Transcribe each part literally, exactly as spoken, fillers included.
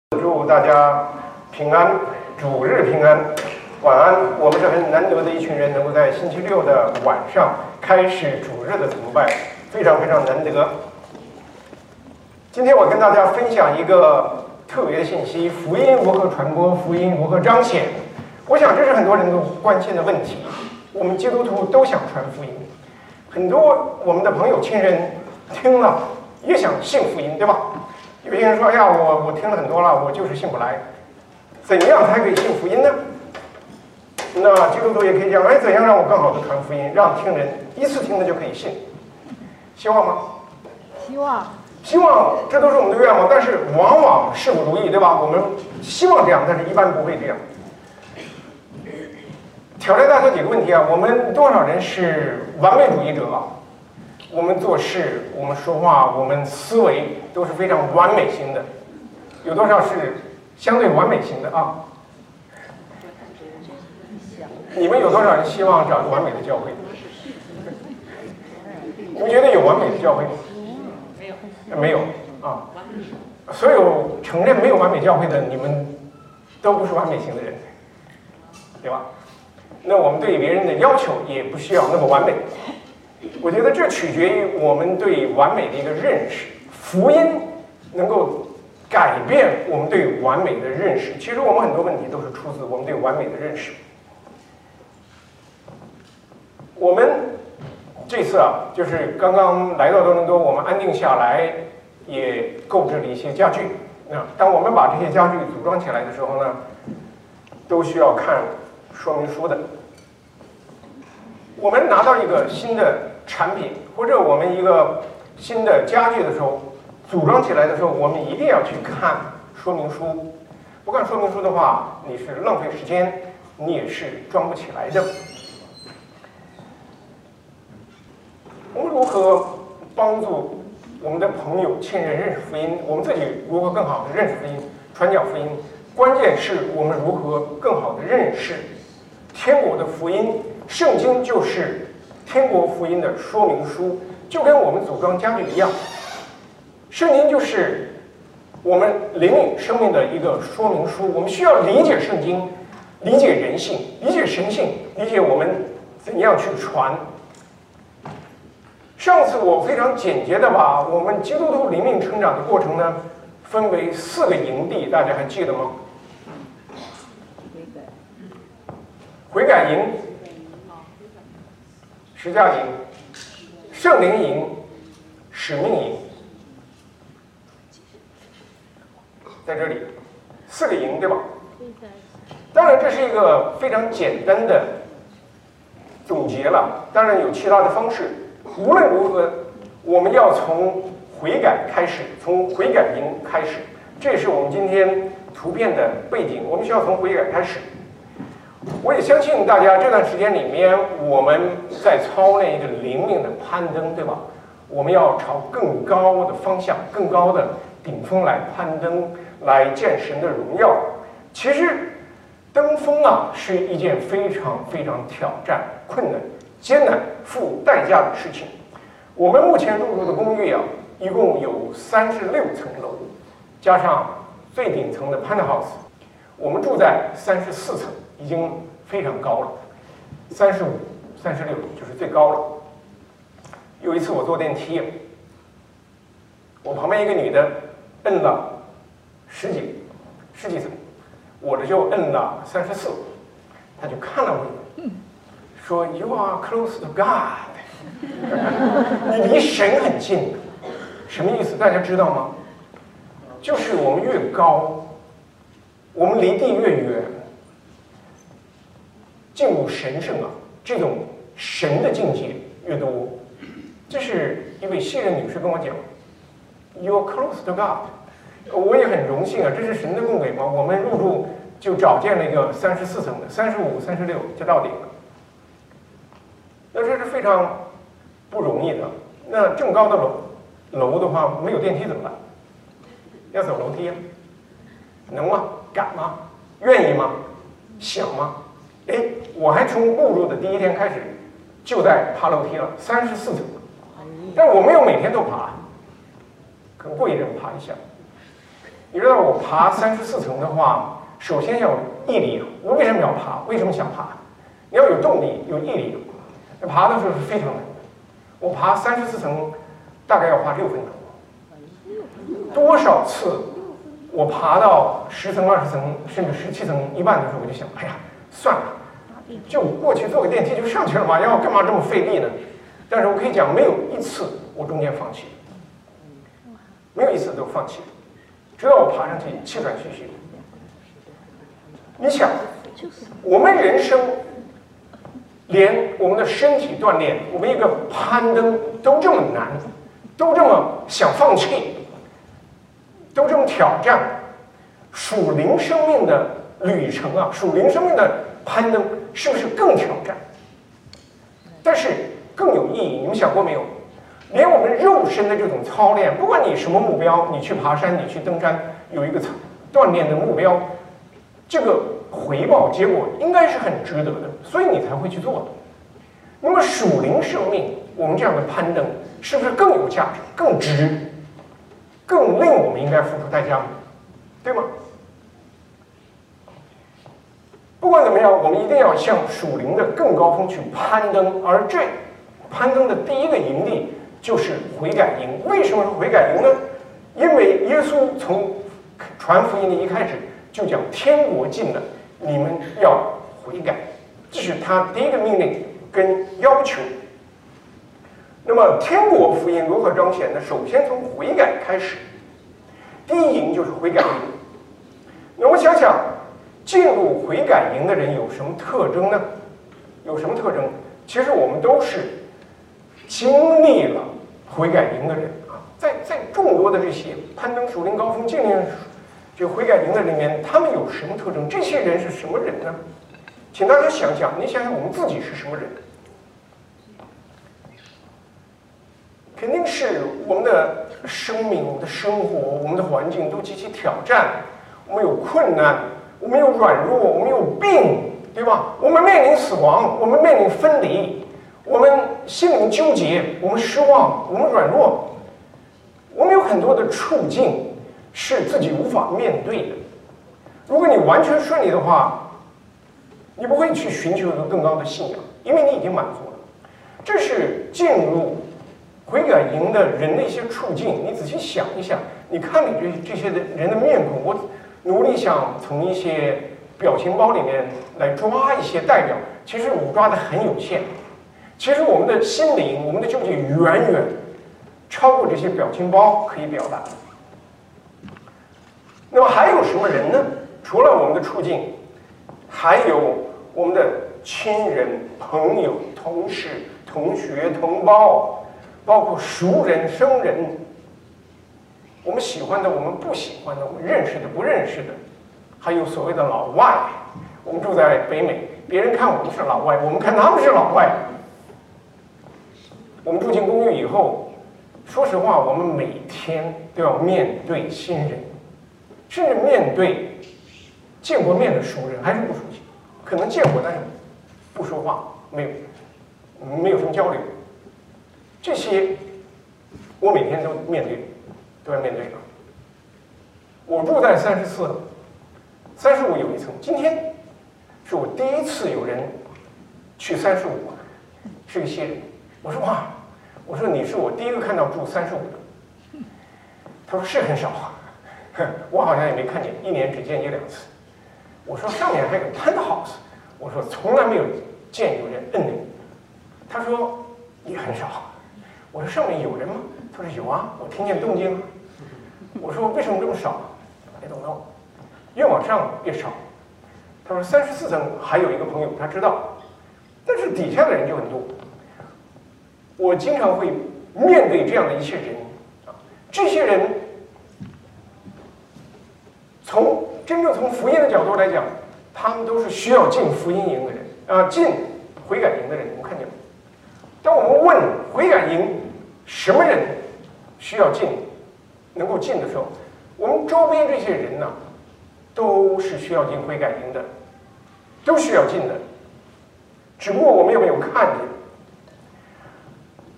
祝大家平安，主日平安，晚安。我们是很难得的一群人，能够在星期六的晚上开始主日的崇拜，非常非常难得。今天我跟大家分享一个特别的信息：福音如何传播，福音如何彰显。我想这是很多人都关心的问题。我们基督徒都想传福音，很多我们的朋友亲人听了也想信福音，对吧？有些人说：“哎呀，我我听了很多了，我就是信不来。怎样才可以信福音呢？”那基督徒也可以讲：“哎，怎样让我更好的传福音，让听人一次听了就可以信？希望吗？ 希望， 希望，这都是我们的愿望。但是往往事不如意，对吧？我们希望这样，但是一般不会这样。挑战大家几个问题啊：我们多少人是完美主义者啊？我们做事，我们说话，我们思维都是非常完美型的，有多少是相对完美型的啊？你们有多少人希望找个完美的教会？你们觉得有完美的教会吗？没有，没有啊。所有承认没有完美教会的，你们都不是完美型的人，对吧？那我们对别人的要求也不需要那么完美。我觉得这取决于我们对完美的一个认识。福音能够改变我们对完美的认识。其实我们很多问题都是出自我们对完美的认识。我们这次啊，就是刚刚来到多伦多，我们安定下来，也购置了一些家具。那当我们把这些家具组装起来的时候呢，都需要看说明书的。我们拿到一个新的产品，或者我们一个新的家具的时候，组装起来的时候，我们一定要去看说明书。不看说明书的话，你是浪费时间，你也是装不起来的。我们如何帮助我们的朋友、亲人认识福音？我们自己如何更好的认识福音、传讲福音？关键是我们如何更好的认识天国的福音。圣经就是天国福音的说明书，就跟我们组装家具一样。圣经就是我们灵命生命的一个说明书。我们需要理解圣经，理解人性，理解神性，理解我们怎样去传。上次我非常简洁的把我们基督徒灵命成长的过程呢，分为四个营地，大家还记得吗？悔改营、十架营、圣灵营、使命营，在这里四个营，对吧？当然这是一个非常简单的总结了，当然有其他的方式。无论如何，我们要从悔改开始，从悔改营开始，这也是我们今天图片的背景。我们需要从悔改开始。我也相信大家这段时间里面，我们在操练一个灵命的攀登，对吧？我们要朝更高的方向、更高的顶峰来攀登，来见神的荣耀。其实，登峰啊，是一件非常非常挑战、困难、艰难、付代价的事情。我们目前入住的公寓啊，一共有三十六层楼，加上最顶层的 penthouse， 我们住在三十四层。已经非常高了，三十五、三十六就是最高了。有一次我坐电梯，我旁边一个女的摁了十几、十几层，我这就摁了三十四，她就看了我一眼，说 ：“You are close to God， 你离神很近。”什么意思？大家知道吗？就是我们越高，我们离地越远。进入神圣啊，这种神的境界越多。这是一位西人女士跟我讲 ，You're close to God。我也很荣幸啊，这是神的供给嘛。我们入住就找见了一个三十四层的，三十五、三十六就到顶了。那这是非常不容易的。那正高的楼楼的话，没有电梯怎么办？要走楼梯啊？能吗？敢吗？愿意吗？想吗？哎，我还从入住的第一天开始就在爬楼梯了，三十四层，但我没有每天都爬，可能过一阵爬一下。 你知道我爬三十四层的话，首先要有毅力。我为什么要爬？为什么想爬？你要有动力，有毅力。爬的时候是非常难的。我爬三十四层，大概要花六分钟。多少次我爬到十层、二十层，甚至十七层一半的时候，我就想，哎呀，算了，就过去坐个电梯就上去了嘛，要干嘛这么费力呢？但是我可以讲，没有一次我中间放弃，没有一次都放弃，直到我爬上去气喘吁吁。你想，我们人生连我们的身体锻炼，我们一个攀登都这么难，都这么想放弃，都这么挑战，属灵生命的旅程啊，属灵生命的攀登是不是更挑战？但是更有意义。你们想过没有？连我们肉身的这种操练，不管你什么目标，你去爬山，你去登山，有一个锻炼的目标，这个回报结果应该是很值得的，所以你才会去做的。那么属灵生命，我们这样的攀登，是不是更有价值、更值、更令我们应该付出代价呢？对吗？不管怎么样，我们一定要向属灵的更高峰去攀登，而这攀登的第一个营地就是悔改营。为什么是悔改营呢？因为耶稣从传福音的一开始就讲天国近了，你们要悔改，这是他第一个命令跟要求。那么天国福音如何彰显呢？首先从悔改开始，第一营就是悔改营。那我们想想，进入悔改营的人有什么特征呢？有什么特征？其实我们都是经历了悔改营的人啊，在在众多的这些攀登属灵高峰、经历这悔改营的里面，他们有什么特征？这些人是什么人呢？请大家想想，你想想我们自己是什么人？肯定是我们的生命、我们的生活、我们的环境都极其挑战，我们有困难，我们有软弱，我们有病，对吧？我们面临死亡，我们面临分离，我们心灵纠结，我们失望，我们软弱，我们有很多的处境是自己无法面对的。如果你完全顺利的话，你不会去寻求一个更高的信仰，因为你已经满足了。这是进入悔改营的人的一些处境，你仔细想一想，你看你这这些的人的面孔，我努力想从一些表情包里面来抓一些代表，其实我抓的很有限。其实我们的心灵，我们的纠结远远超过这些表情包可以表达。那么还有什么人呢？除了我们的处境，还有我们的亲人、朋友、同事、同学、同胞，包括熟人、生人，我们喜欢的，我们不喜欢的，我们认识的、不认识的，还有所谓的老外。我们住在北美，别人看我们是老外，我们看他们是老外。我们住进公寓以后，说实话，我们每天都要面对新人，甚至面对见过面的熟人还是不熟悉，可能见过但是不说话，没有没有什么交流。这些我每天都面对，都要面对的。我住在三十四、三十五有一层，今天是我第一次有人去三十五，是个新人。我说哇，我说你是我第一个看到住三十五的。他说是很少啊，我好像也没看见，一年只见一两次。我说上面还有 penthouse， 我说从来没有见有人摁那个。他说也很少。我说上面有人吗？他说有啊，我听见动静了。我说为什么这么少 ？I don't know， 越往上越少。他说三十四层还有一个朋友他知道，但是底下的人就很多。我经常会面对这样的一些人啊，这些人从真正从福音的角度来讲，他们都是需要进福音营的人啊，进悔改营的人。我们看见了。当我们问悔改营什么人需要进、能够进的时候，我们周边这些人呢，都是需要进悔改营的，都需要进的，只不过我们有没有看见？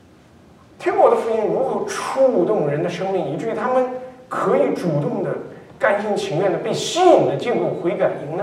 天国的福音如何触动人的生命，以至于他们可以主动的甘心情愿的被吸引的进入悔改营呢？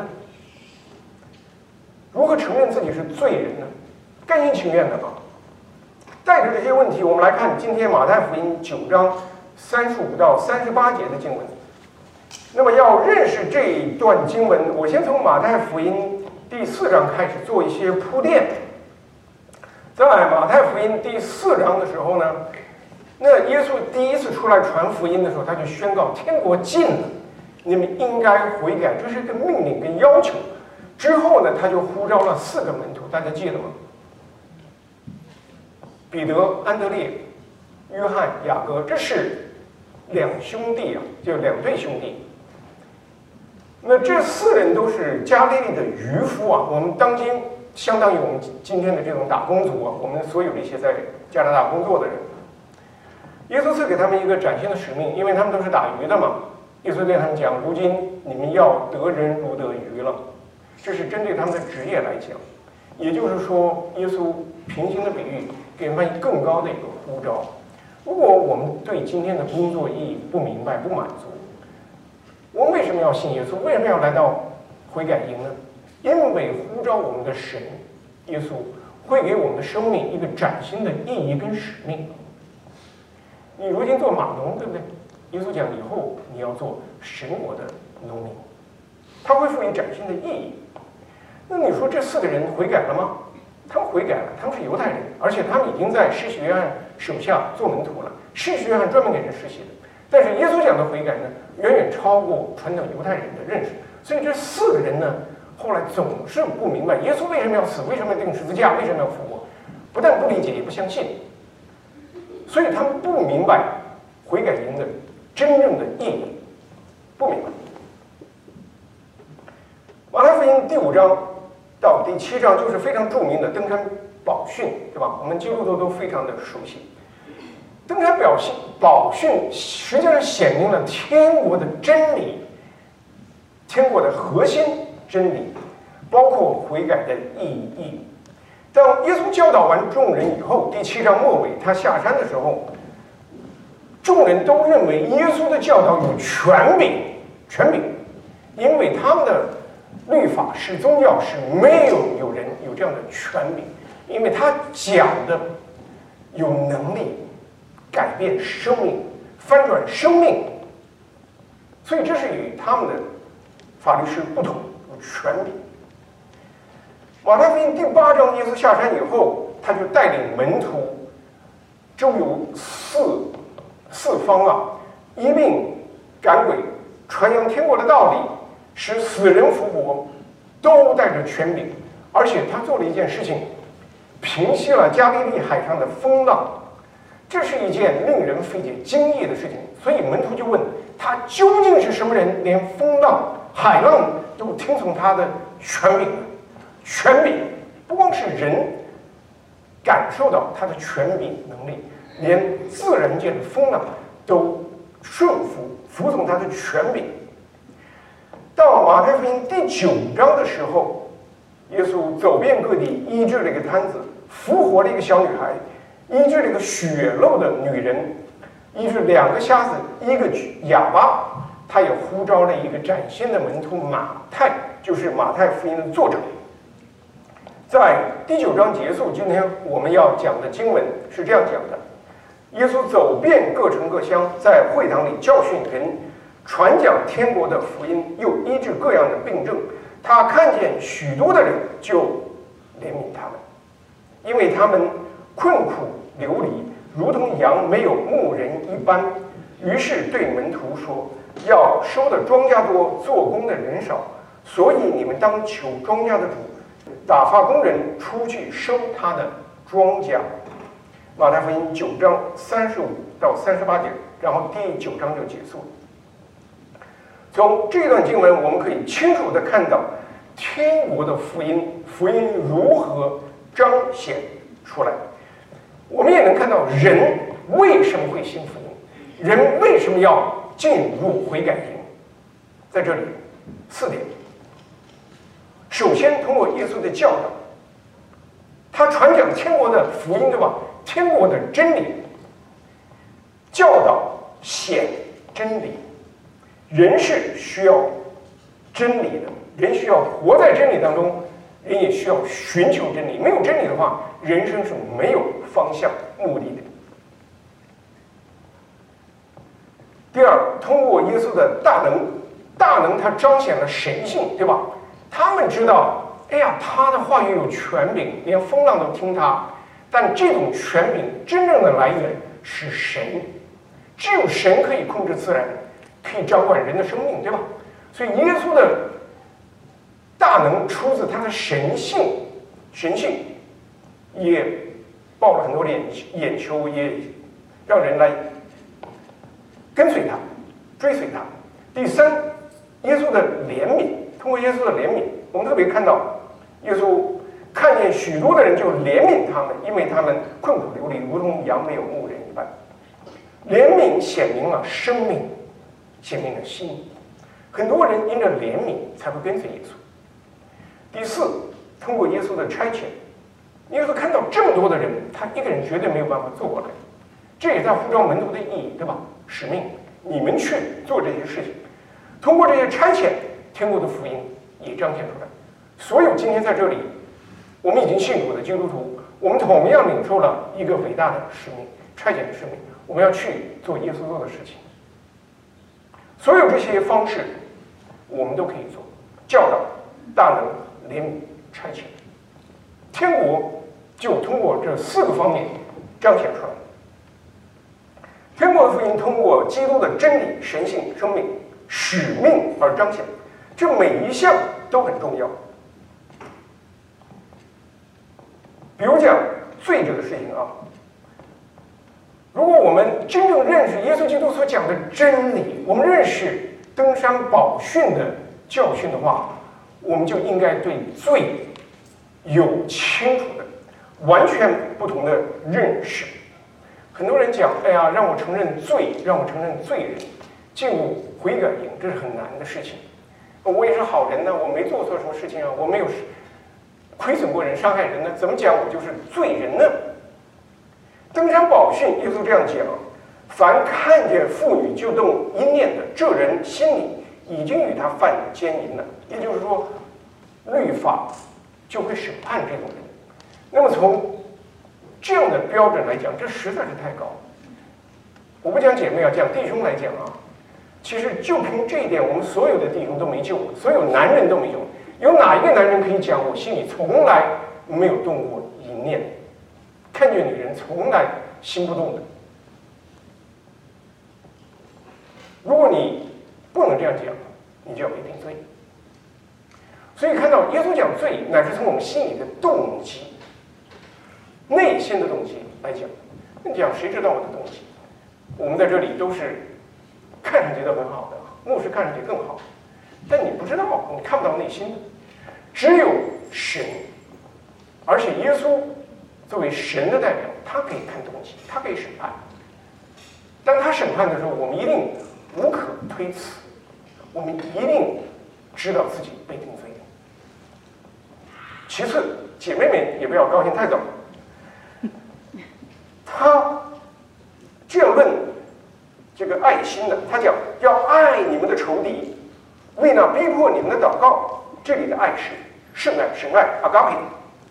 如何承认自己是罪人呢？甘心情愿的吗？带着这些问题，我们来看今天马太福音九章三十五到三十八节的经文。那么要认识这一段经文，我先从马太福音第四章开始做一些铺垫。在马太福音第四章的时候呢，那耶稣第一次出来传福音的时候，他就宣告天国近了，你们应该悔改，这是一个命令跟要求。之后呢，他就呼召了四个门徒，大家记得吗？彼得、安德烈、约翰、雅各，这是两兄弟啊，就两对兄弟。那这四人都是加利利的渔夫啊，我们当今相当于我们今天的这种打工族啊，我们所有的一些在加拿大工作的人。耶稣赐给他们一个崭新的使命，因为他们都是打鱼的嘛。耶稣对他们讲：“如今你们要得人如得鱼了。”这是针对他们的职业来讲，也就是说，耶稣平行的比喻给他们更高的一个呼召。如果我们对今天的工作意义不明白、不满足，我们为什么要信耶稣？为什么要来到悔改营呢？因为呼召我们的神耶稣会给我们的生命一个崭新的意义跟使命。你如今做码农，对不对？耶稣讲以后你要做神国的农民，他会赋予崭新的意义。那你说这四个人悔改了吗？他们悔改了，他们是犹太人，而且他们已经在施洗约翰手下做门徒了。施洗约翰专门给人施洗的，但是耶稣讲的悔改呢，远远超过传统犹太人的认识。所以这四个人呢，后来总是不明白耶稣为什么要死，为什么要钉十字架，为什么要复活，不但不理解，也不相信。所以他们不明白悔改营的真正的意义，不明白。马太福音第五章到第七章就是非常著名的登山宝训，对吧？我们基督徒都非常的熟悉。登山宝训，宝训实际上显明了天国的真理，天国的核心真理，包括悔改的意义。当耶稣教导完众人以后，第七章末尾他下山的时候，众人都认为耶稣的教导有权柄，权柄，因为他们的律法师、宗教是没有有人有这样的权柄，因为他讲的有能力改变生命、翻转生命，所以这是与他们的法律师不同，有权柄。马太福音第八章，耶稣下山以后，他就带领门徒周游四四方啊，一并赶鬼，传扬天国的道理，使死人复活，都带着权柄。而且他做了一件事情，平息了加利利海上的风浪，这是一件令人费解惊异的事情。所以门徒就问他究竟是什么人，连风浪、海浪都听从他的权柄呢？权柄不光是人感受到他的权柄能力，连自然界的风浪都顺服服从他的权柄。到马太福音第九章的时候，耶稣走遍各地，医治了一个瘫子，复活了一个小女孩，医治了一个血漏的女人，医治两个瞎子，一个哑巴。他也呼召了一个崭新的门徒马太，就是马太福音的作者。在第九章结束，今天我们要讲的经文是这样讲的：耶稣走遍各城各乡，在会堂里教训人，传讲天国的福音，又医治各样的病症。他看见许多的人，就怜悯他们，因为他们困苦流离，如同羊没有牧人一般。于是对门徒说：要收的庄稼多，做工的人少，所以你们当求庄稼的主打发工人出去收他的庄稼。马太福音九章三十五到三十八节，然后第九章就结束了。从这段经文，我们可以清楚地看到天国的福音，福音如何彰显出来。我们也能看到人为什么会信福音，人为什么要进入悔改营。在这里四点。首先，通过耶稣的教导，他传讲天国的福音，对吧？天国的真理，教导显真理。 人是需要真理的，人需要活在真理当中，人也需要寻求真理。没有真理的话，人生是没有方向、目的的。第二，通过耶稣的大能，大能它彰显了神性，对吧？他们知道，哎呀，他的话语有权柄，连风浪都听他。但这种权柄真正的来源是神，只有神可以控制自然，可以掌管人的生命，对吧？所以耶稣的大能出自他的神性，神性也爆了很多的眼眼球，也让人来跟随他，追随他。第三，耶稣的怜悯，通过耶稣的怜悯，我们特别看到耶稣看见许多的人就怜悯他们，因为他们困苦流离，如同羊没有牧人一般。怜悯显明了生命，显明了心意。很多人因着怜悯才会跟随耶稣。第四，通过耶稣的差遣，耶稣看到这么多的人，他一个人绝对没有办法做过来，这也在呼召门徒的意义，对吧？使命，你们去做这些事情。通过这些差遣，天国的福音也彰显出来。所有今天在这里，我们已经信主的基督徒，我们同样领受了一个伟大的使命，差遣的使命，我们要去做耶稣做的事情。所有这些方式，我们都可以做：教导、大能、怜悯、差遣。天国就通过这四个方面彰显出来。天国的福音通过基督的真理、神性、生命、使命而彰显，这每一项都很重要。比如讲罪这个事情啊，如果我们真正认识耶稣基督所讲的真理，我们认识登山宝训的教训的话，我们就应该对罪有清楚的、完全不同的认识。很多人讲，哎呀，让我承认罪，让我承认罪人，进入悔改营，这是很难的事情。我也是好人呢，我没做错什么事情啊，我没有亏损过人、伤害人呢，怎么讲我就是罪人呢？登山宝训，耶稣这样讲：凡看见妇女就动淫念的，这人心里已经与他犯奸淫了。也就是说，律法就会审判这种人。那么从这样的标准来讲，这实在是太高。我不讲姐妹啊，讲弟兄来讲啊，其实就凭这一点，我们所有的弟兄都没救，所有男人都没救。有哪一个男人可以讲我心里从来没有动过淫念，看见女人从来心不动的？如果你不能这样讲，你就要被定罪。所以看到耶稣讲罪，乃是从我们心里的动机、内心的动机来讲。那你讲谁知道我的动机？我们在这里都是看上去都很好的，牧师看上去更好，但你不知道，你看不到内心的。只有神，而且耶稣作为神的代表，他可以看东西，他可以审判。当他审判的时候，我们一定无可推辞，我们一定知道自己被定罪。其次，姐妹们也不要高兴太早。他这样论这个爱心的，他讲要爱你们的仇敌，为那逼迫你们的祷告。这里的爱是圣爱、神爱、阿嘎培。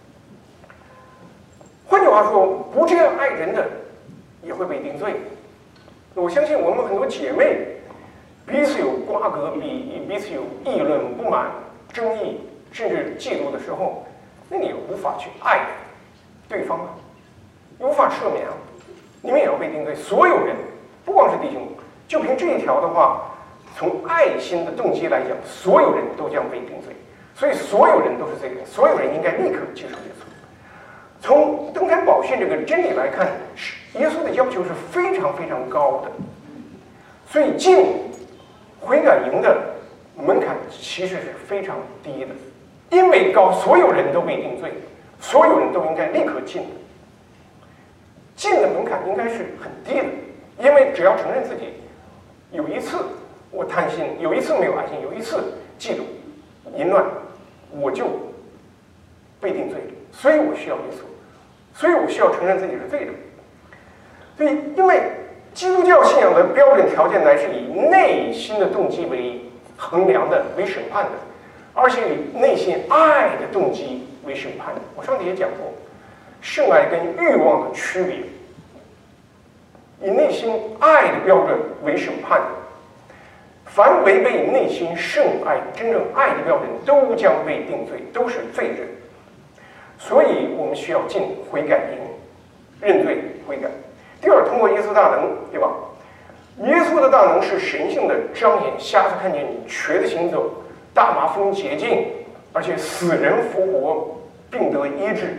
换句话说，不这样爱人的也会被定罪。我相信我们很多姐妹彼此有瓜葛，彼彼此有议论、不满、争议，甚至嫉妒的时候，那你也无法去爱对方啊，无法赦免啊，你们也要被定罪。所有人，不光是弟兄，就凭这一条的话，从爱心的动机来讲，所有人都将被定罪。所以所有人都是罪人，所有人应该立刻接受耶稣。从登山宝训这个真理来看，耶稣的要求是非常非常高的，所以进悔改营的门槛其实是非常低的。因为高，所有人都被定罪，所有人都应该立刻进的。进的门槛应该是很低的，因为只要承认自己有一次我贪心，有一次没有爱心，有一次嫉妒、淫乱，我就被定罪了，所以我需要耶稣，所以我需要承认自己是罪人。所以，因为基督教信仰的标准条件乃是以内心的动机为衡量的、为审判的，而且以内心爱的动机为审判的。我上次也讲过，圣爱跟欲望的区别，以内心爱的标准为审判的。凡违背内心圣爱、真正爱的标准，都将被定罪，都是罪人。所以我们需要进悔改营，认罪悔改。第二，通过耶稣大能，对吧？耶稣的大能是神性的彰显，瞎子看见你，瘸子行走，大麻风洁净，而且死人复活，病得医治。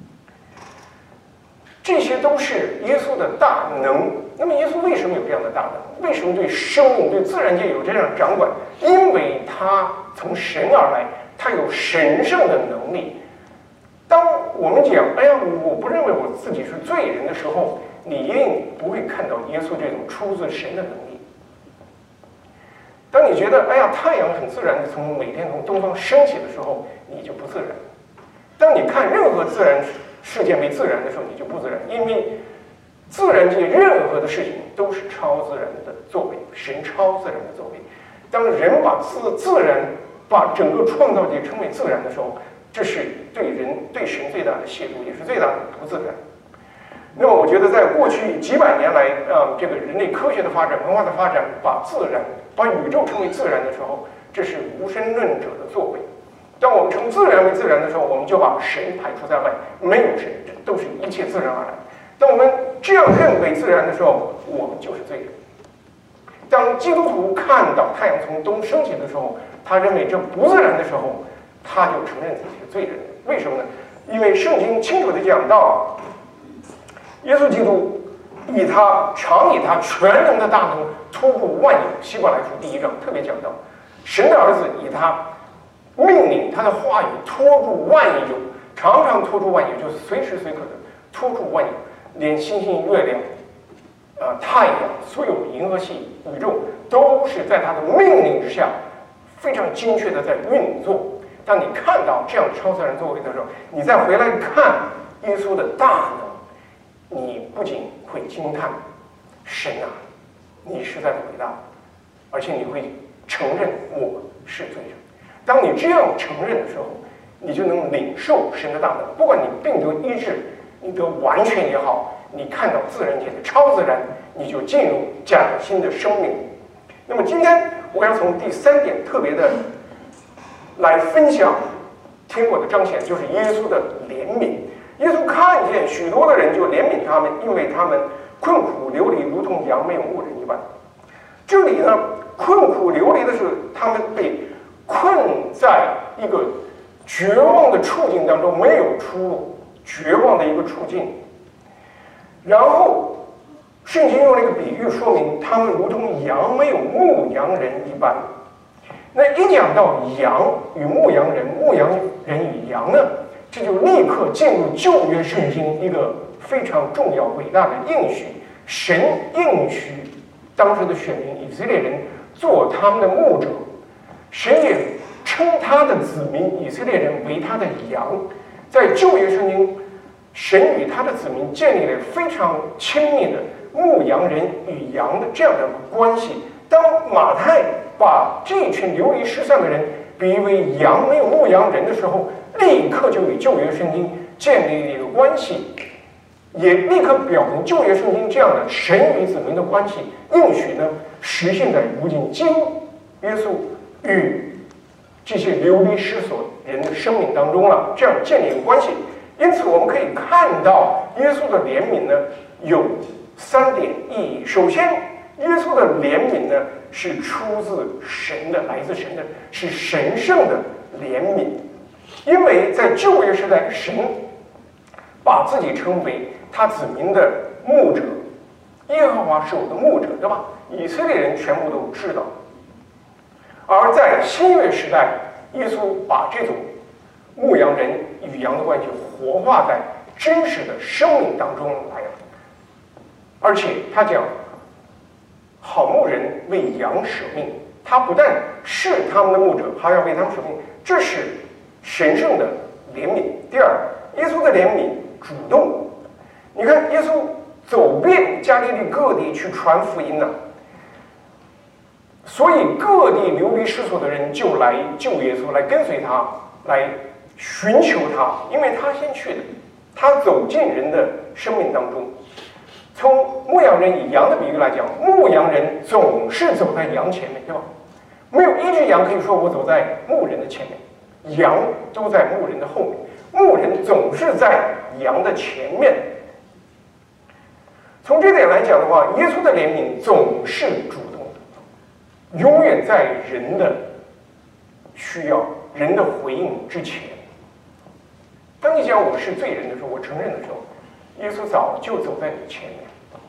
这些都是耶稣的大能。那么耶稣为什么有这样的大能？为什么对生命、对自然界有这样的掌管？因为他从神而来，他有神圣的能力。当我们讲哎呀，我不认为我自己是罪人的时候，你一定不会看到耶稣这种出自神的能力。当你觉得哎呀，太阳很自然的从每天从东方升起的时候，你就不自然。当你看任何自然事件为自然的时候，你就不自然，因为自然界任何的事情都是超自然的作为，神超自然的作为。当人把自自然把整个创造界称为自然的时候，这是对人对神最大的亵渎，也是最大的不自然。那么我觉得在过去几百年来，呃，这个人类科学的发展、文化的发展，把自然、把宇宙称为自然的时候，这是无神论者的作为。当我们称自然为自然的时候，我们就把神排除在外，没有神，这都是一切自然而然。当我们这样认为自然的时候，我们就是罪人。当基督徒看到太阳从东升起的时候，他认为这不自然的时候，他就承认自己是罪人。为什么呢？因为圣经清楚地讲到，耶稣基督以他常以他全能的大能托住万有。希伯来书第一章特别讲到，神的儿子以他命令他的话语托住万有，常常托住万有，就是随时随刻的托住万有，连星星、月亮、呃太阳，所有银河系、宇宙都是在他的命令之下，非常精确的在运作。当你看到这样超自然作为的时候，你再回来看耶稣的大能，你不仅会惊叹神啊，你实在伟大，而且你会承认我是罪人。当你这样承认的时候，你就能领受神的大能。不管你病得医治，你得完全也好，你看到自然界的超自然，你就进入崭新的生命。那么今天我要从第三点特别的来分享天国的彰显，就是耶稣的怜悯。耶稣看见许多的人，就怜悯他们，因为他们困苦流离，如同羊没有牧人一般。这里呢，困苦流离的是他们被困在一个绝望的处境当中，没有出路，绝望的一个处境。然后圣经用了一个比喻说明他们如同羊没有牧羊人一般。那一讲到羊与牧羊人，牧羊人与羊呢，这就立刻进入旧约圣经一个非常重要伟大的应许。神应许当时的选民以色列人做他们的牧者，神也称他的子民以色列人为他的羊。在旧约圣经，神与他的子民建立了非常亲密的牧羊人与羊的这样的关系。当马太把这群流离失散的人比喻为羊没有牧羊人的时候，立刻就与旧约圣经建立了一个关系，也立刻表明旧约圣经这样的神与子民的关系应许呢，实现在如今基督耶稣与这些流离失所人的生命当中了，这样建立一个关系。因此我们可以看到耶稣的怜悯呢有三点意义。首先，耶稣的怜悯呢是出自神的，来自神的，是神圣的怜悯。因为在旧约时代，神把自己称为他子民的牧者，耶和华是我的牧者，对吧？以色列人全部都知道。而在新约时代，耶稣把这种牧羊人与羊的关系活化在真实的生命当中来了。而且他讲，好牧人为羊舍命，他不但是他们的牧者，还要为他们舍命，这是神圣的怜悯。第二，耶稣的怜悯主动。你看，耶稣走遍加利利各地去传福音呢。所以各地流离失所的人就来救耶稣，来跟随他，来寻求他，因为他先去的，他走进人的生命当中。从牧羊人以羊的比喻来讲，牧羊人总是走在羊前面，对吧？没有一只羊可以说我走在牧人的前面，羊都在牧人的后面，牧人总是在羊的前面。从这点来讲的话，耶稣的怜悯总是主动的，永远在人的需要、人的回应之前。当你讲我是罪人的时候，我承认的时候，耶稣早就走在你前面，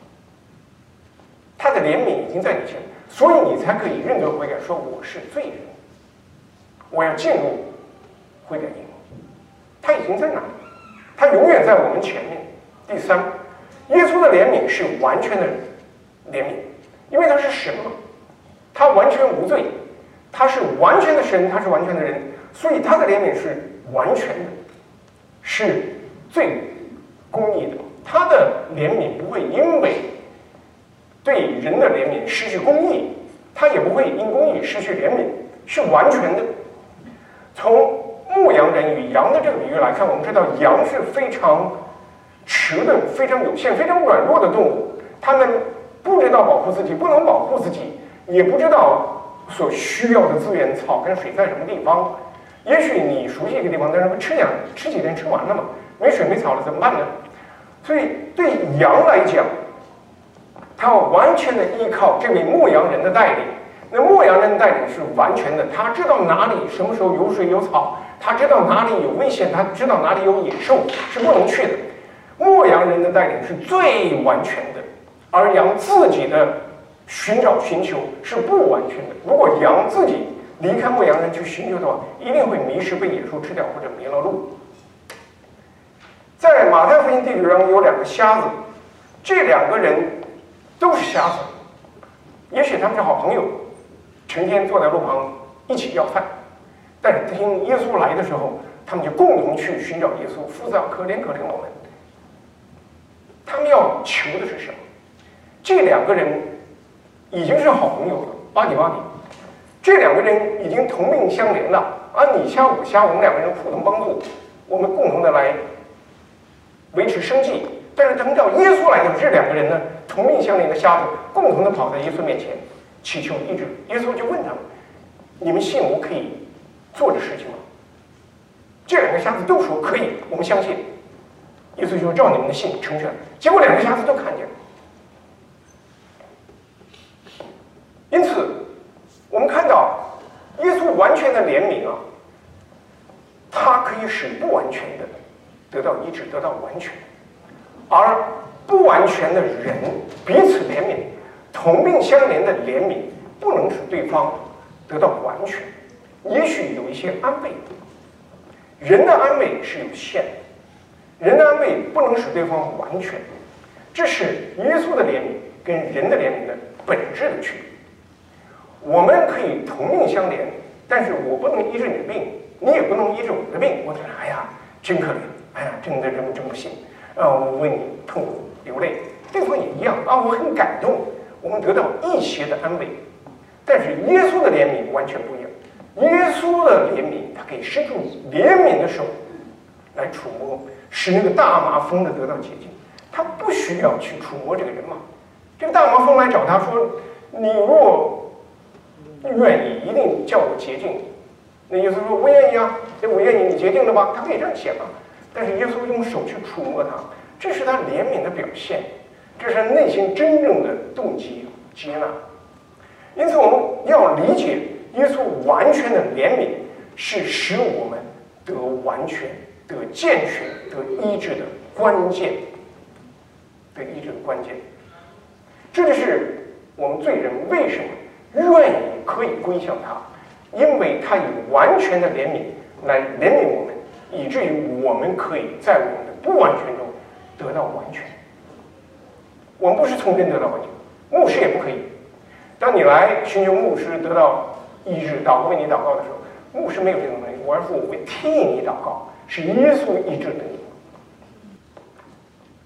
他的怜悯已经在你前面，所以你才可以认罪悔改，说我是罪人，我要进入悔改营。他已经在那里，他永远在我们前面。第三，耶稣的怜悯是完全的怜悯，因为他是神嘛，他完全无罪，他是完全的神，他是完全的人，所以他的怜悯是完全的，是最公义的。他的怜悯不会因为对人的怜悯失去公义，他也不会因公义失去怜悯，是完全的。从牧羊人与羊的这个比喻来看，我们知道羊是非常迟钝、非常有限、非常软弱的动物，它们不知道保护自己，不能保护自己，也不知道所需要的资源，草跟水在什么地方。也许你熟悉一个地方，但是吃两吃几天吃完了嘛，没水没草了怎么办呢？所以对羊来讲，他要完全的依靠这位牧羊人的带领。那牧羊人的带领是完全的，他知道哪里什么时候有水有草，他知道哪里有危险，他知道哪里有野兽是不能去的。牧羊人的带领是最完全的，而羊自己的寻找寻求是不完全的。如果羊自己离开牧羊人去寻求的话，一定会迷失，被野兽吃掉或者迷了路。在马太福音第九章有两个瞎子，这两个人都是瞎子，也许他们是好朋友，成天坐在路旁一起要饭，但是听耶稣来的时候，他们就共同去寻找耶稣，父啊，可怜可怜我们。他们要求的是什么？这两个人已经是好朋友了，巴底巴底，这两个人已经同命相连了啊！你瞎我瞎，我们两个人互同帮助，我们共同的来维持生计。但是等到耶稣来的时候，这两个人呢，同命相连的瞎子，共同的跑在耶稣面前祈求医治。耶稣就问他们：“你们信我可以做这事情吗？”这两个瞎子都说可以，我们相信。耶稣就照你们的信成全了。结果两个瞎子都看见了。因此，我们看到耶稣完全的怜悯啊，他可以使不完全的得到医治，得到完全。而不完全的人彼此怜悯，同病相怜的怜悯，不能使对方得到完全。也许有一些安慰，人的安慰是有限的，人的安慰不能使对方完全。这是耶稣的怜悯跟人的怜悯的本质的区别。我们可以同命相连，但是我不能医治你的病，你也不能医治我的病。我觉得，哎呀，真可怜，哎呀，真的真真不幸。啊，我为你痛苦流泪，对方也一样啊，我很感动，我们得到一些的安慰。但是耶稣的怜悯完全不一样，耶稣的怜悯，他可以伸出怜悯的手来触摸，使那个大麻风的得到洁净。他不需要去触摸这个人嘛。这个大麻风来找他说：“你若愿意，一定叫我洁净。”那耶稣说：“我愿意啊，我愿意，你洁净了吧？”他可以这样写嘛。但是耶稣用手去触摸他，这是他怜悯的表现，这是他内心真正的动机接纳。因此，我们要理解耶稣完全的怜悯，是使我们得完全、得健全、得医治的关键，得医治的关键。这就是我们罪人为什么愿意可以归向他，因为他以完全的怜悯来怜悯我们。以至于我们可以在我们的不完全中得到完全。我们不是从人得到完全，牧师也不可以。当你来寻求牧师得到医治、祷告为你祷告的时候，牧师没有这种能力，我而是我会替你祷告，是耶稣医治的你。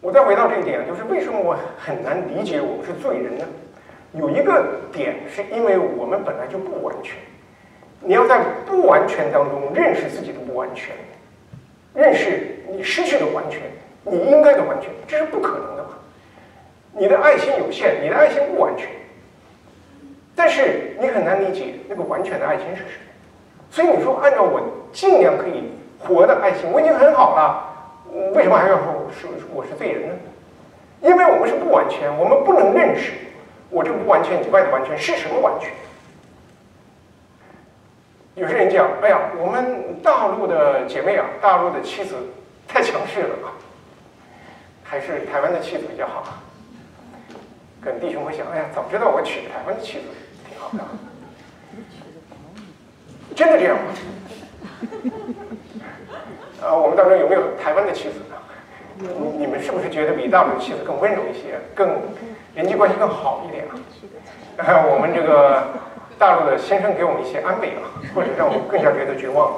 我再回到这一点，就是为什么我很难理解我们是罪人呢？有一个点是因为我们本来就不完全，你要在不完全当中认识自己的不完全，认识你失去的完全，你应该的完全，这是不可能的嘛。你的爱心有限，你的爱心不完全，但是你很难理解那个完全的爱心是什么。所以你说按照我尽量可以活的爱心，我已经很好了。为什么还要说我是我是罪人呢？因为我们是不完全，我们不能认识我这个不完全以外的完全是什么完全。有些人讲，哎呀，我们大陆的姐妹啊，大陆的妻子太强势了啊，还是台湾的妻子比较好。跟弟兄会想，哎呀，早知道我娶台湾的妻子挺好的。真的这样吗？呃，我们当中有没有台湾的妻子呢？你你们是不是觉得比大陆的妻子更温柔一些，更人际关系更好一点啊？呃，我们这个大陆的先生给我们一些安慰啊，或者让我们更加觉得绝望。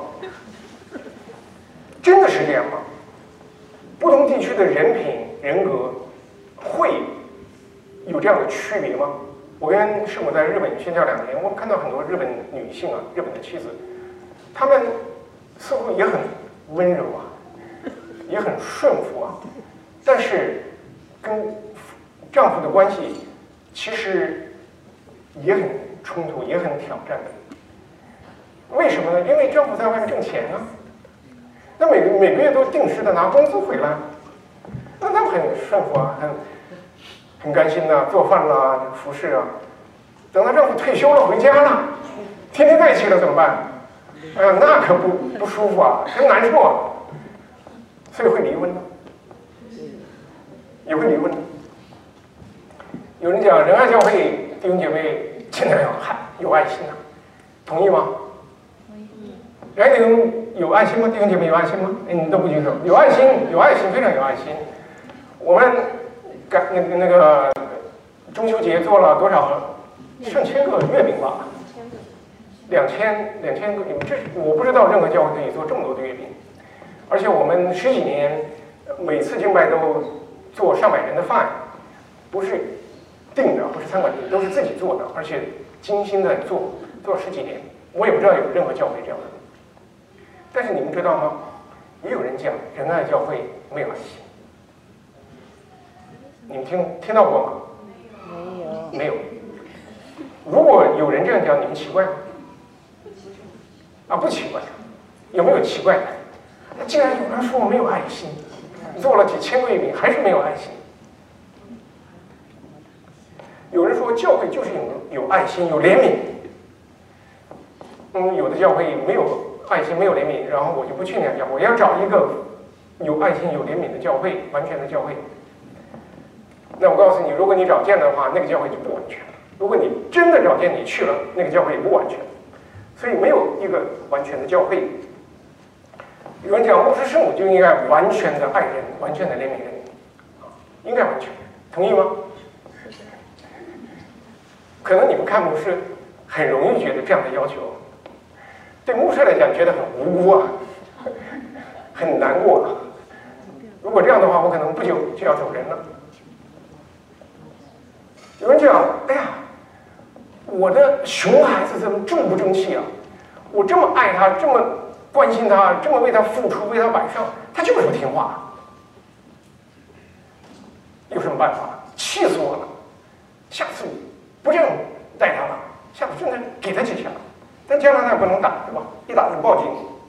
真的是这样吗？不同地区的人品、人格会有这样的区别吗？我跟师母在日本宣教两年，我们看到很多日本女性啊，日本的妻子，她们似乎也很温柔啊，也很顺服啊，但是跟丈夫的关系其实也很冲突，也很挑战的。为什么呢？因为丈夫在外面挣钱啊，那每每个月都定时的拿工资回来，那他们很顺服啊，很很甘心呐、啊，做饭啦、啊，服侍啊。等她丈夫退休了，回家了，天天在一起了怎么办？哎呀，那可不不舒服啊，很难受啊，所以会离婚的，也会离婚的。有人讲仁爱教会弟兄姐妹尽量要爱有爱心啊，同意吗？仁爱弟兄有爱心吗？弟兄姐妹有爱心吗？哎，你都不举手。有爱心，有爱心，非常有爱心。我们赶那个那个中秋节做了多少？上千个月饼吧。两千两千个，这我不知道任何教会可以做这么多的月饼，而且我们十几年每次敬拜都做上百人的饭，不是订的，不是餐馆订，都是自己做的，而且精心的做，做了十几年，我也不知道有任何教会这样的。但是你们知道吗？也有人讲仁爱教会没有爱心，你们听听到过吗？ 没有， 没有。如果有人这样讲，你们奇怪吗？啊，不奇怪，有没有奇怪的？那既然有人说我没有爱心，做了几千个月饼还是没有爱心。有人说教会就是有有爱心、有怜悯。嗯，有的教会没有爱心、没有怜悯，然后我就不去那家教会，我要找一个有爱心、有怜悯的教会，完全的教会。那我告诉你，如果你找见的话，那个教会就不完全了；如果你真的找见，你去了，那个教会也不完全。所以没有一个完全的教会。有人讲牧师师母就应该完全的爱人，完全的怜悯人，啊，应该完全，同意吗？可能你们看牧师很容易觉得这样的要求，对牧师来讲觉得很无辜啊，很难过啊。如果这样的话，我可能不久就要走人了。有人讲，哎呀，我的熊孩子怎么这么不争气啊？我这么爱他，这么关心他，这么为他付出，为他摆上，他就是不听话。有什么办法？气死我了！下次不这样带他了，下次真的给他几下。但加拿大不能打，对吧？一打就报警。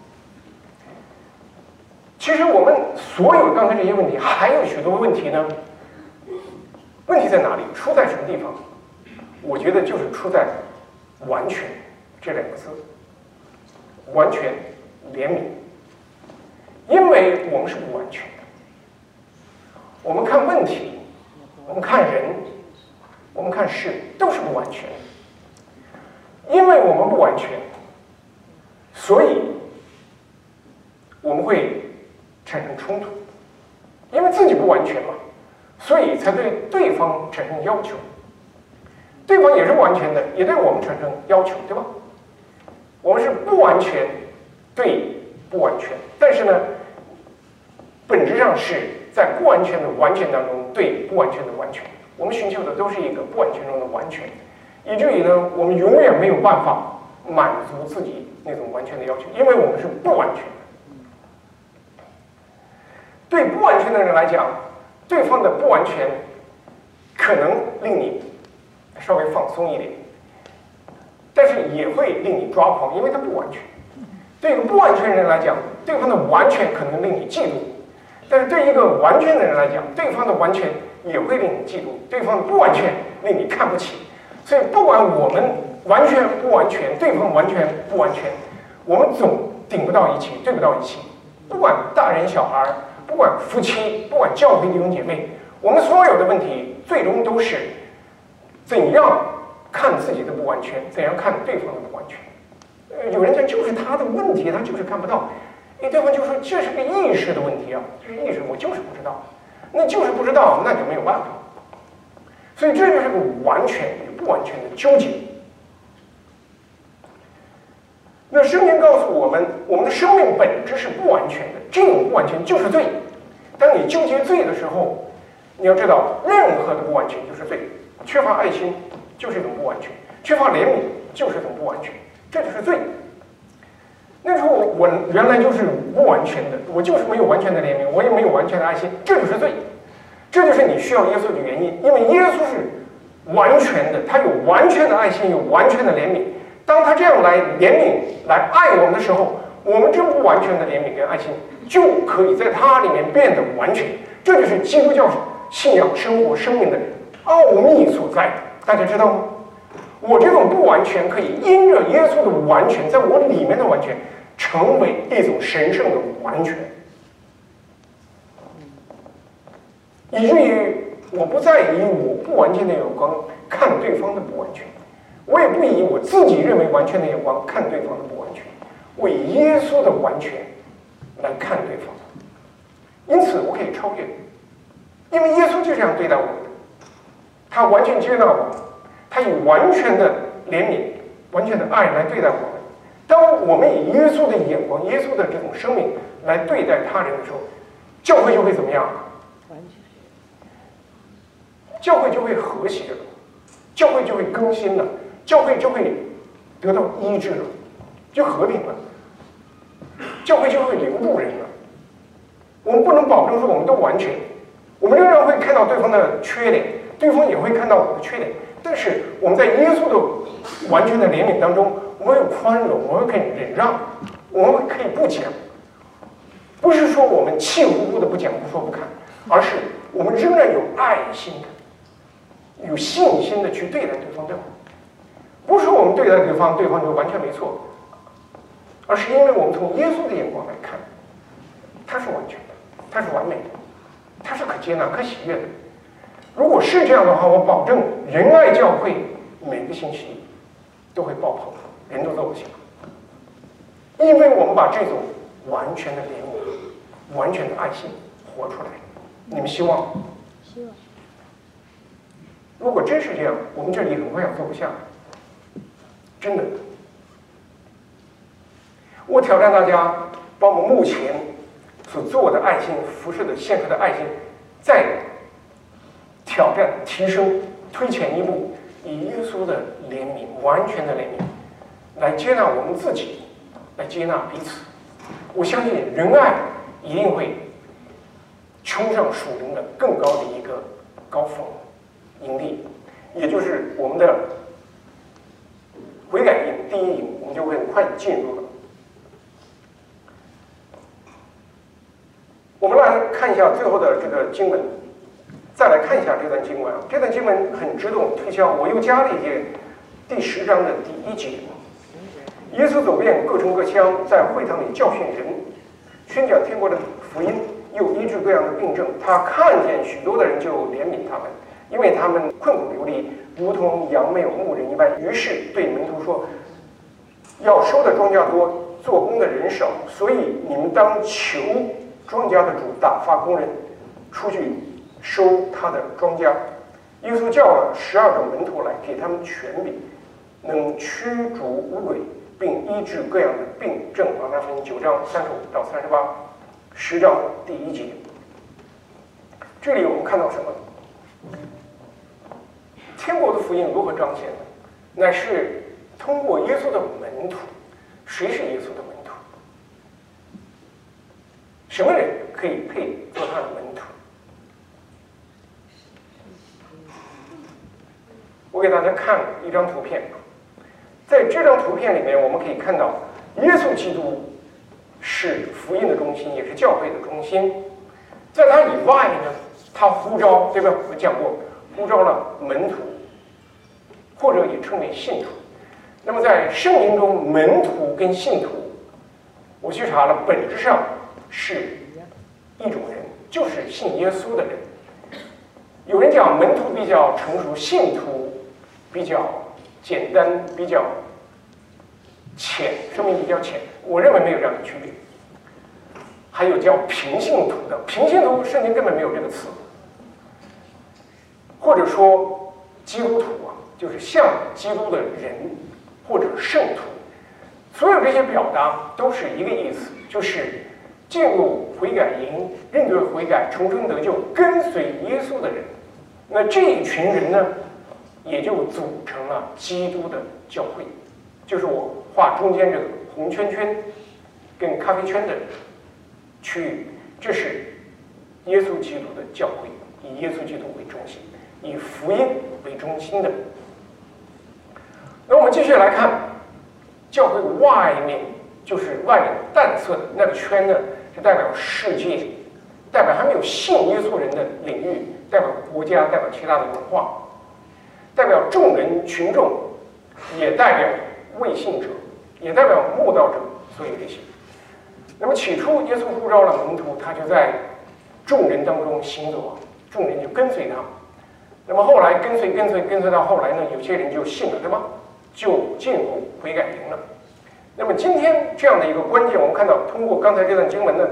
其实我们所有刚才这些问题，还有许多问题呢。问题在哪里？出在什么地方？我觉得就是出在“完全”这两个字。完全怜悯，因为我们是不完全的。我们看问题，我们看人，我们看事，都是不完全的。因为我们不完全，所以我们会产生冲突。因为自己不完全嘛，所以才对对方产生要求。对方也是不完全的，也对我们产生要求，对吧？我们是不完全对不完全，但是呢，本质上是在不完全的完全当中对不完全的完全。我们寻求的都是一个不完全中的完全，以至于呢，我们永远没有办法满足自己那种完全的要求，因为我们是不完全的。对不完全的人来讲，对方的不完全可能令你稍微放松一点，但是也会令你抓狂，因为它不完全。对一个不完全的人来讲，对方的完全可能令你嫉妒，但是对一个完全的人来讲，对方的完全也会令你嫉妒，对方的不完全令你看不起。所以不管我们完全不完全，对方完全不完全，我们总顶不到一起，对不到一起。不管大人小孩，不管夫妻，不管教会弟兄姐妹，我们所有的问题最终都是怎样看自己的不完全，怎样看对方的不完全。呃，有人讲就是他的问题，他就是看不到。哎，对方就说这是个意识的问题啊，这是意识，我就是不知道。那就是不知道，那就没有办法。所以这就是个完全与不完全的纠结。那圣经告诉我们，我们的生命本质是不完全的，这种不完全就是罪。当你纠结罪的时候，你要知道，任何的不完全就是罪。缺乏爱心就是一种不完全，缺乏怜悯就是一种不完全，这就是罪。那时候我原来就是不完全的，我就是没有完全的怜悯，我也没有完全的爱心，这就是罪。这就是你需要耶稣的原因，因为耶稣是完全的，他有完全的爱心，有完全的怜悯。当他这样来怜悯、来爱我们的时候，我们这不完全的怜悯跟爱心就可以在他里面变得完全。这就是基督教信仰、生活、生命的奥秘所在。大家知道吗？我这种不完全可以因着耶稣的完全，在我里面的完全，成为一种神圣的完全。以至于我不再以我不完全的眼光看对方的不完全，我也不以我自己认为完全的眼光看对方的不完全，我以耶稣的完全来看对方。因此我可以超越，因为耶稣就这样对待我们的，他完全接纳我们，他以完全的怜悯、完全的爱来对待我们。当我们以耶稣的眼光、耶稣的这种生命来对待他人的时候，教会就会怎么样？教会就会和谐了，教会就会更新了，教会就会得到医治了，就和平了，教会就会留住人了。我们不能保证说我们都完全，我们仍然会看到对方的缺点，对方也会看到我的缺点，但是我们在耶稣的完全的怜悯当中，我们有宽容，我们可以忍让，我们可以不讲，不是说我们气呼呼的不讲不说不看，而是我们仍然有爱心的。有信心的去对待对方，对吗？不是我们对待对方，对方就完全没错，而是因为我们从耶稣的眼光来看，他是完全的，他是完美的，他是可接纳、可喜悦的。如果是这样的话，我保证仁爱教会每个星期都会爆棚，人都坐不下，因为我们把这种完全的怜悯、完全的爱心活出来。你们希望吗？希望。如果真是这样，我们这里很快要坐不下，真的。我挑战大家，把我们目前所做的爱心、服侍的献出的爱心，再挑战、提升、推前一步，以耶稣的怜悯、完全的怜悯，来接纳我们自己，来接纳彼此。我相信仁爱一定会冲上属灵的更高的一个高峰。营地，也就是我们的悔改营第一营，我们就会很快进入了。我们来看一下最后的这个经文，再来看一下这段经文啊，这段经文很值得我们推敲。我又加了一节第十章的第一节，耶稣走遍各城各乡，在会堂里教训人，宣讲天国的福音，又医治各样的病症。他看见许多的人，就怜悯他们。因为他们困苦流离，如同羊没有牧人一般。于是对门徒说：“要收的庄稼多，做工的人少，所以你们当求庄稼的主打发工人出去收他的庄稼。”耶稣叫了十二个门徒来，给他们权柄，能驱逐污鬼，并医治各样的病症。马太福音九章三十五到三十八，十章第一节。 这里我们看到什么？天国的福音如何彰显呢？乃是通过耶稣的门徒。谁是耶稣的门徒？什么人可以配做他的门徒？我给大家看一张图片，在这张图片里面，我们可以看到耶稣基督是福音的中心，也是教会的中心。在他以外呢，他呼召，对吧？我讲过，呼召了门徒，或者也称为信徒。那么在圣经中，门徒跟信徒，我去查了，本质上是一种人，就是信耶稣的人。有人讲门徒比较成熟，信徒比较简单，比较浅，生命比较浅。我认为没有这样的区别。还有叫平信徒的，平信徒圣经根本没有这个词，或者说基督徒啊，就是像基督的人或者圣徒，所有这些表达都是一个意思，就是进入悔改营，认罪悔改，重生得救，跟随耶稣的人。那这一群人呢，也就组成了基督的教会，就是我画中间这个红圈圈跟咖啡圈的区域，这是耶稣基督的教会，以耶稣基督为中心，以福音为中心的。那我们继续来看教会外面，就是外面淡色的那个圈呢，是代表世界，代表还没有信耶稣人的领域，代表国家，代表其他的文化，代表众人群众，也代表未信者，也代表慕道者，所有这些。那么起初耶稣呼召了门徒，他就在众人当中行走，众人就跟随他。那么后来跟随跟随跟随到后来呢，有些人就信了，对吗？就进入悔改营了。那么今天这样的一个关键，我们看到通过刚才这段经文呢，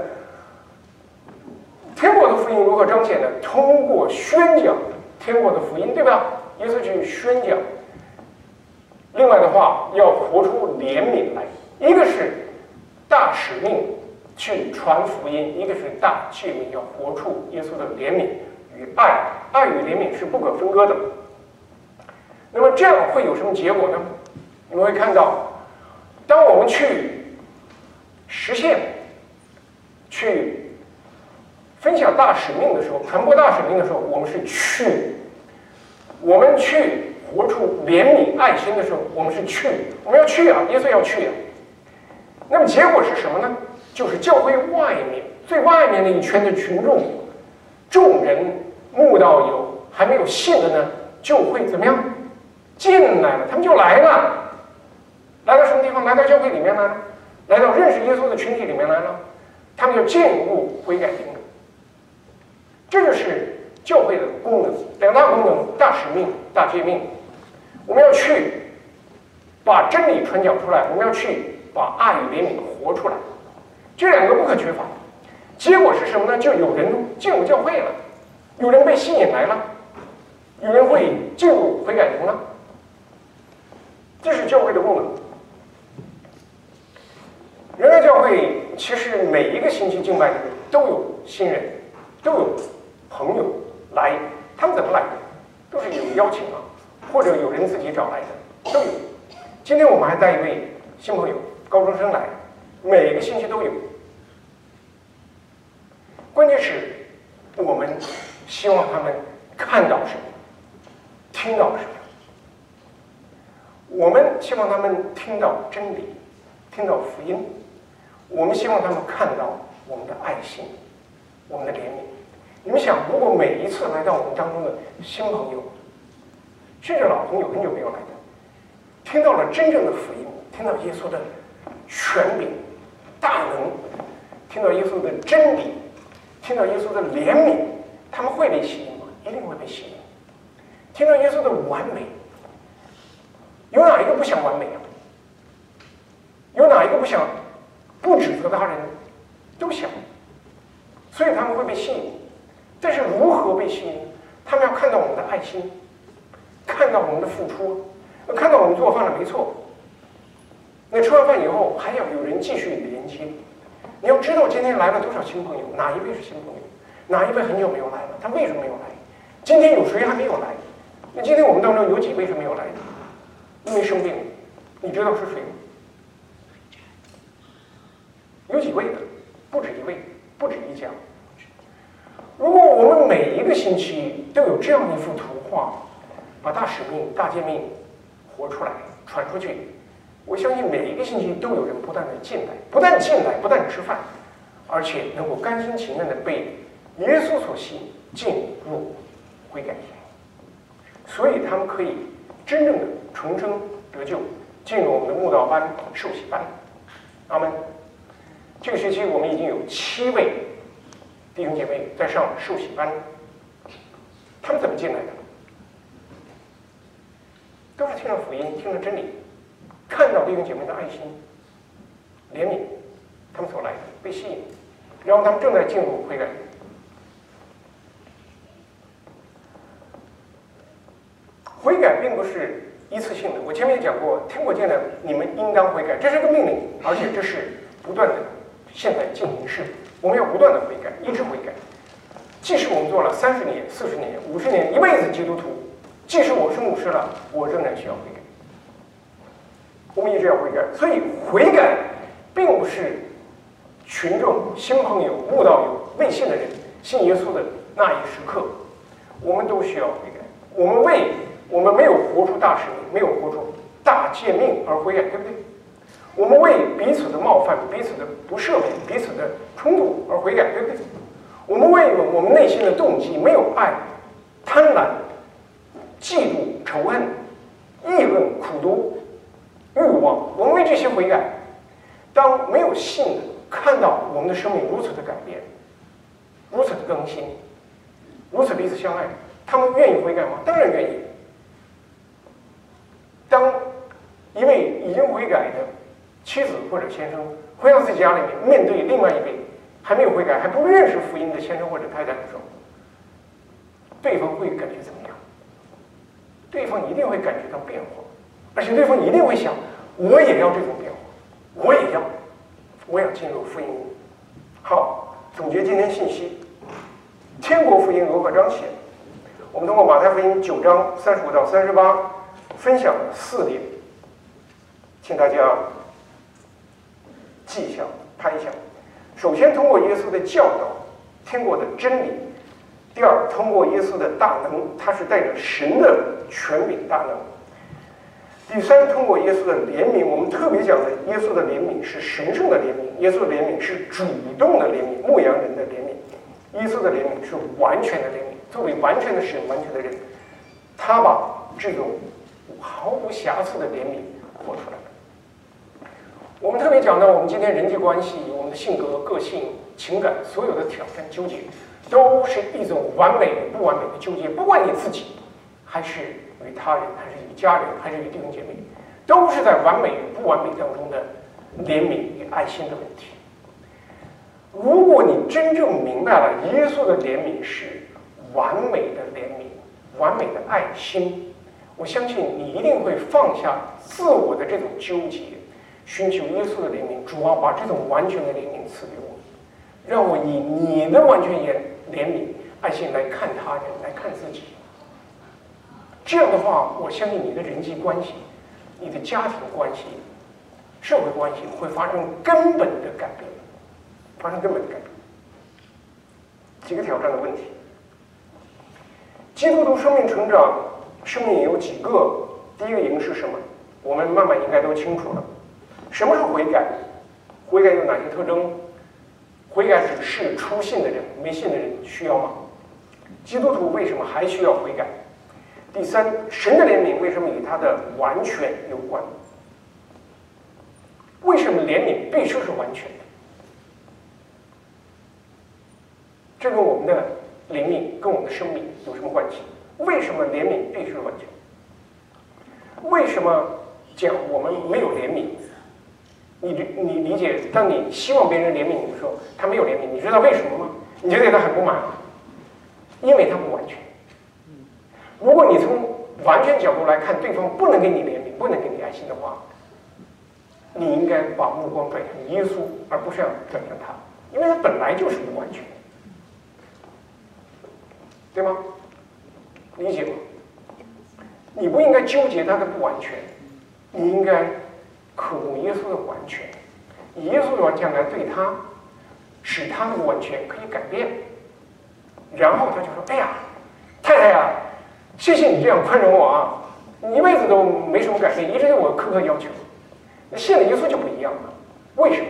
天国的福音如何彰显呢？通过宣讲天国的福音，对吧？耶稣去宣讲。另外的话，要活出怜悯来，一个是大使命去传福音，一个是大诫命要活出耶稣的怜悯与爱，爱与怜悯是不可分割的。那么这样会有什么结果呢？你们会看到，当我们去实现、去分享大使命的时候，传播大使命的时候，我们是去，我们去活出怜悯爱心的时候，我们是去，我们要去啊，耶稣要去啊。那么结果是什么呢？就是教会外面最外面那一圈的群众，众人慕道友还没有信的呢，就会怎么样？进来了，他们就来了，来到什么地方？来到教会里面来了，来到认识耶稣的群体里面来了，他们就进入悔改营了。这就是教会的功能，两大功能：大使命、大诫命。我们要去把真理传讲出来，我们要去把爱与怜悯活出来，这两个不可缺乏。结果是什么呢？就有人进入教会了，有人被吸引来了，有人会进入悔改营了。这是教会的功能。仁爱教会其实每一个星期敬拜里面都有新人，都有朋友来，他们怎么来的？都是有邀请啊，或者有人自己找来的，都有。今天我们还带一位新朋友，高中生来，每个星期都有。关键是我们希望他们看到什么，听到什么。我们希望他们听到真理，听到福音。我们希望他们看到我们的爱心，我们的怜悯。你们想，如果每一次来到我们当中的新朋友，甚至老朋友很久没有来的，听到了真正的福音，听到耶稣的权柄、大能，听到耶稣的真理，听到耶稣的怜悯，他们会被吸引吗？一定会被吸引。听到耶稣的完美，有哪一个不想完美啊？有哪一个不想不指责他人？都想，所以他们会被吸引。但是如何被吸引？他们要看到我们的爱心，看到我们的付出，看到我们做饭了没错。那吃完饭以后，还要有人继续连接。你要知道今天来了多少新朋友，哪一位是新朋友？ 哪一位很久没有来了？他为什么没有来？今天有谁还没有来？那今天我们当中有几位是没有来的？因为生病了，你知道是谁吗？有几位的？不止一位，不止一家。如果我们每一个星期都有这样一幅图画，把大使命、大诫命活出来、传出去，我相信每一个星期都有人不断的进来，不但进来，不但吃饭，而且能够甘心情愿的被耶稣所吸引，进入悔改。所以他们可以真正的重生得救，进入我们的慕道班、受洗班。阿们。这个学期我们已经有七位弟兄姐妹在上受洗班，他们怎么进来的？都是听了福音，听了真理，看到弟兄姐妹的爱心、怜悯，他们所来的，被吸引，然后他们正在进入悔改。悔改并不是一次性的，我前面也讲过，听过见的你们应当悔改，这是个命令，而且这是不断的，现在进行式，我们要不断的悔改，一直悔改。即使我们做了三十年、四十年、五十年、一辈子基督徒，即使我是牧师了，我仍然需要悔改。我们一直要悔改，所以悔改并不是群众、新朋友、慕道友、未信的人信耶稣的那一时刻，我们都需要悔改。我们为我们没有活出大使命，没有活出大诫命而悔改，对不对？我们为彼此的冒犯、彼此的不赦免、彼此的冲突而悔改，对不对？我们为我们内心的动机没有爱、贪婪、嫉妒、仇恨、议论、苦毒、欲望，我们为这些悔改。当没有信的看到我们的生命如此的改变，如此的更新，如此彼此相爱，他们愿意悔改吗？当然愿意。当一位已经悔改的妻子或者先生回到自己家里面，面对另外一位还没有悔改、还不认识福音的先生或者太太的时候，对方会感觉怎么样？对方一定会感觉到变化，而且对方一定会想：我也要这种变化，我也要，我要进入福音。好，总结今天信息：天国福音如何彰显？我们通过马太福音九章三十五到三十八分享了四点，请大家记一下、拍一下。首先，通过耶稣的教导、听过的真理；第二，通过耶稣的大能，他是带着神的权柄大能；第三，通过耶稣的怜悯，我们特别讲的耶稣的怜悯是神圣的怜悯，耶稣的怜悯是主动的怜悯，牧羊人的怜悯；耶稣的怜悯是完全的怜悯，作为完全的神、完全的人，他把这种毫无瑕疵的怜悯活出来了。我们特别讲到，我们今天人际关系、我们的性格、个性、情感，所有的挑战、纠结，都是一种完美与不完美的纠结。不管你自己，还是与他人，还是与家人，还是与弟兄姐妹，都是在完美与不完美当中的怜悯与爱心的问题。如果你真正明白了耶稣的怜悯是完美的怜悯、完美的爱心，我相信你一定会放下自我的这种纠结，寻求耶稣的怜悯。主啊，把这种完全的怜悯赐给我，让我以你的完全怜怜悯、爱心来看他人，来看自己。这样的话，我相信你的人际关系、你的家庭关系、社会关系会发生根本的改变，发生根本的改变。几个挑战的问题：基督徒生命成长，生命有几个？第一个营是什么？我们慢慢应该都清楚了。什么是悔改？悔改有哪些特征？悔改只是初信的人，没信的人需要吗？基督徒为什么还需要悔改？第三，神的怜悯为什么与他的完全有关？为什么怜悯必须是完全的？这跟我们的灵命、跟我们的生命有什么关系？为什么怜悯必须是完全？为什么讲我们没有怜悯？你你理解，当你希望别人怜悯你的时候，他没有怜悯，你知道为什么吗？你就对他很不满，因为他不完全。如果你从完全角度来看，对方不能给你怜悯，不能给你爱心的话，你应该把目光转向耶稣，而不是要转向他，因为他本来就是不完全。 对吗？理解吗？你不应该纠结他的不完全，你应该渴慕耶稣的完全，以耶稣的完全来对他，使他的不完全可以改变。然后他就说：“哎呀，太太呀，谢谢你这样宽容我啊，你一辈子都没什么改变，一直对我苛刻要求。那现在耶稣就不一样了，为什么？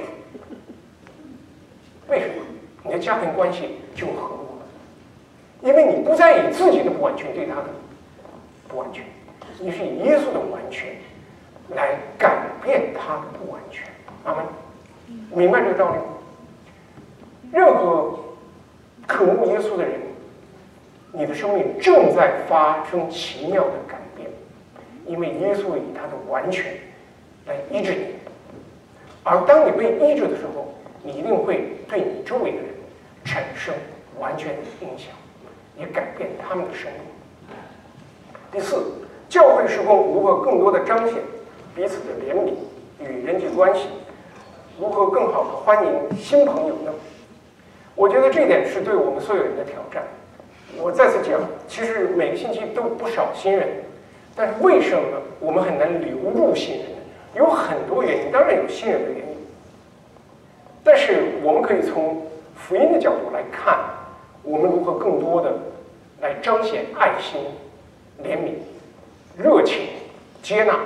为什么？你的家庭关系就和睦了，因为你不再以自己的不完全对他的不完全，你是以耶稣的完全来改变他的不完全。阿门。明白这个道理吗？任何渴慕耶稣的人，你的生命正在发生奇妙的改变，因为耶稣以他的完全来医治你。而当你被医治的时候，你一定会对你周围的人产生完全的影响，也改变他们的生命。第四，教会事工如何更多的彰显彼此的怜悯与人际关系，如何更好的欢迎新朋友呢？我觉得这点是对我们所有人的挑战。我再次讲，其实每个星期都不少新人，但是为什么我们很难留住新人呢？有很多原因，当然有新人的原因，但是我们可以从福音的角度来看，我们如何更多的来彰显爱心、怜悯、热情、接纳。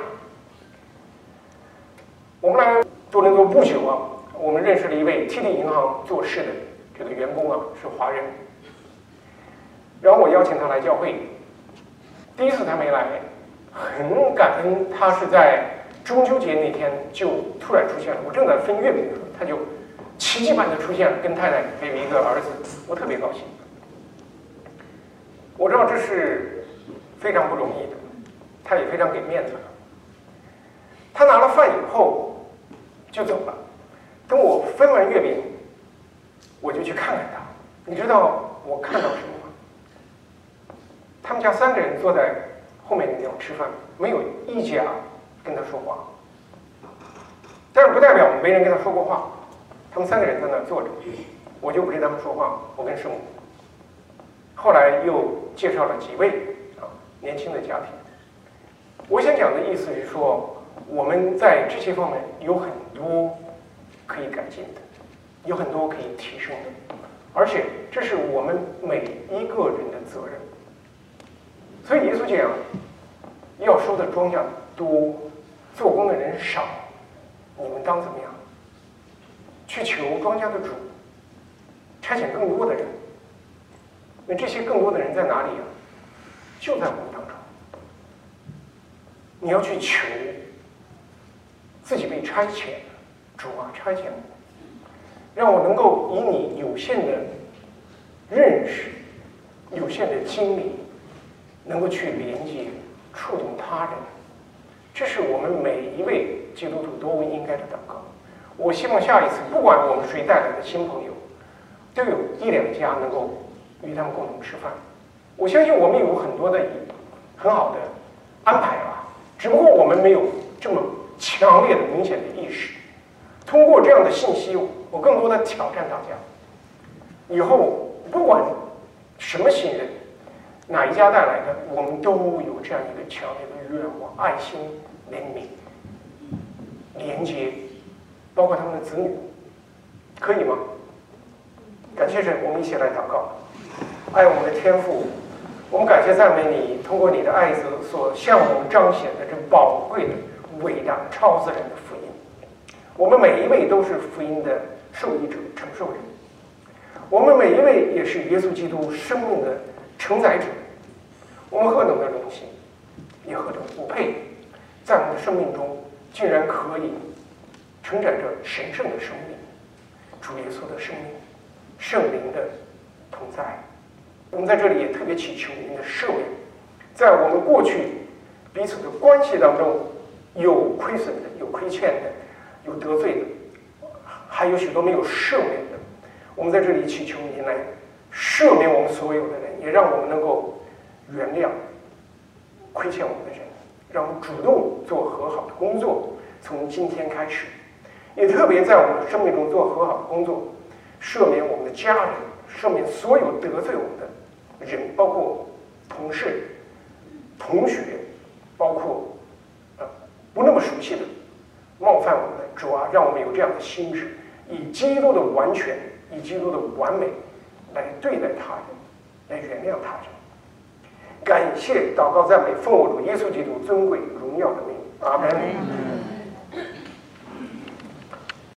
我们来多伦多不久啊，我们认识了一位 T D 银行做事的这个员工啊，是华人。然后我邀请他来教会，第一次他没来，很感恩他是在中秋节那天就突然出现了。我正在分月饼的时候，他就奇迹般的出现了，跟太太还有一个儿子，我特别高兴。我知道这是非常不容易的，他也非常给面子了。他拿了饭以后就走了，等我分完月饼，我就去看看他。你知道我看到什么吗？他们家三个人坐在后面的地方吃饭，没有一家跟他说话，但是不代表没人跟他说过话。他们三个人在那坐着，我就不跟他们说话，我跟圣母。后来又介绍了几位啊年轻的家庭。我想讲的意思是说，我们在这些方面有很多可以改进的，有很多可以提升的，而且这是我们每一个人的责任。所以耶稣讲，要收的庄稼多，做工的人少，你们当怎么样？去求庄稼的主，差遣更多的人。那这些更多的人在哪里啊？就在我们当中。你要去求自己被差遣，主啊，差遣我，让我能够以你有限的认识、有限的经历，能够去连接、触动他人。这是我们每一位基督徒都应该的祷告。我希望下一次，不管我们谁带来的新朋友，都有一两家能够与他们共同吃饭。我相信我们有很多的很好的安排啊，只不过我们没有这么强烈的、明显的意识。通过这样的信息，我更多的挑战大家：以后不管什么新人，哪一家带来的，我们都有这样一个强烈的愿望、爱心、怜悯、连接，包括他们的子女，可以吗？感谢神，我们一起来祷告。爱我们的天父，我们感谢赞美你，通过你的爱子所向我们彰显的这宝贵的、伟大、超自然的福音。我们每一位都是福音的受益者、承受人，我们每一位也是耶稣基督生命的承载者。我们何等的荣幸，也何等不配，在我们的生命中竟然可以承载着神圣的生命，主耶稣的生命，圣灵的同在。我们在这里也特别祈求您的赦免，在我们过去彼此的关系当中有亏损的、有亏欠的、有得罪的，还有许多没有赦免的。我们在这里祈求您来赦免我们所有的人，也让我们能够原谅亏欠我们的人，让我们主动做和好的工作。从今天开始，也特别在我们的生命中做和好的工作，赦免我们的家人，赦免所有得罪我们的人，包括同事、同学，包括呃不那么熟悉的冒犯我们，主啊，让我们有这样的心智，以基督的完全，以基督的完美来对待他人，来原谅他人。感谢祷告赞美，奉我主耶稣基督尊贵荣耀的名，阿门。